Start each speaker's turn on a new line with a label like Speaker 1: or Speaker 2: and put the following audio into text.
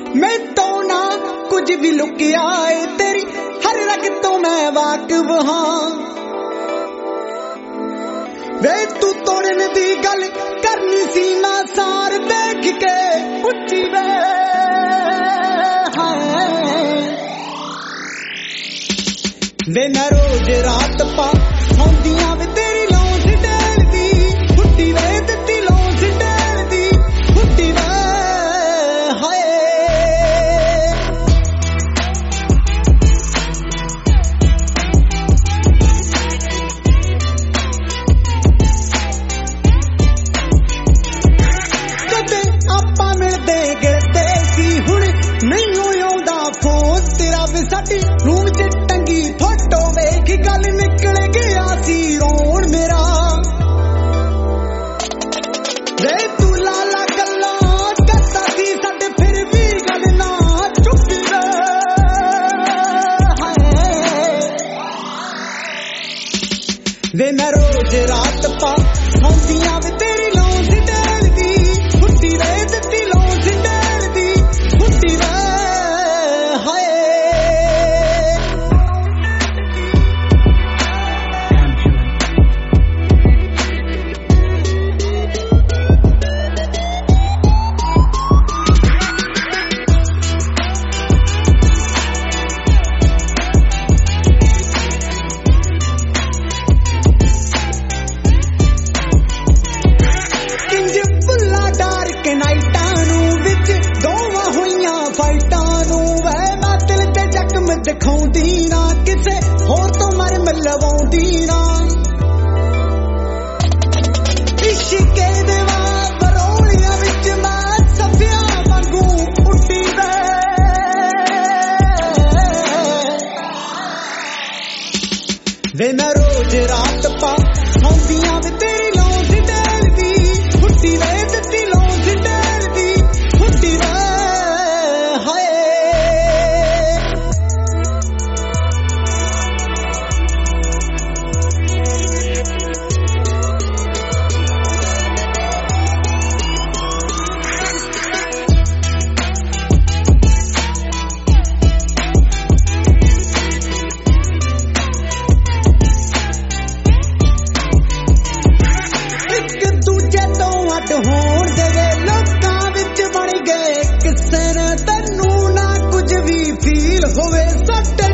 Speaker 1: मैं तो ना कुछ भी लुकिया है तेरी हर रग तो मैं वाकिफ हाँ वे तू तोड़न दी गल करनी सी ना सार देख के उच्ची वे वे मैं रोज रात पा सौंदियां वे तेरी लौंस डेल दी फुट्टी वे दित्ती लौंस डेल दी फुट्टी वे हाय कदे आपां मिलदे गिलदे सी हुण मैनू आउंदा फोन तेरा वे साडी रूम च टंगी फोटो वेख गल निकल गया सी रोण मेरा वे तू लाला गल्ला करता सी साडे फिर भी गल ना चुप वे मैं रोज रात पा सौंदियां वे तेरी लौंस डेल दी फुट्टी वे दित्ती लौंस डेल दी फुट्टी वे हाय दिखाउंदी ना किसे होर तो मर लवाउंदी ना इश्के दे बरौलियां विच मैं सफिया वांगू उड्डी वे मैं रोज रात पा सौंदियां वे तेरी लौंस डेल दी फुट्टी वे दित्ती लौंस डेल दी फुट्टी वे हाय होण दे लोकां विच बण गए किसे ने तैनू ना कुछ भी फील होवे सट